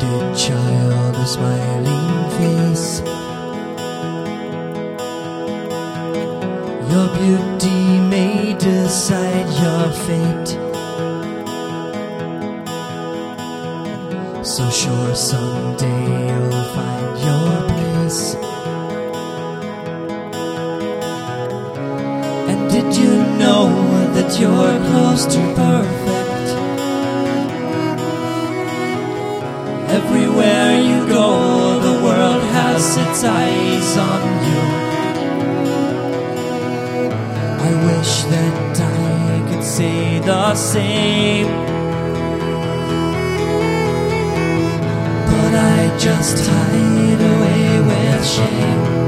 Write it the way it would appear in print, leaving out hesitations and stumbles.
gifted child, a smiling face. Your beauty may decide your fate. So sure someday you'll find your place. And did you know that you're close to perfect? Everywhere you go, the world has its eyes on you. I wish that I could say the same, but I just hide away with shame.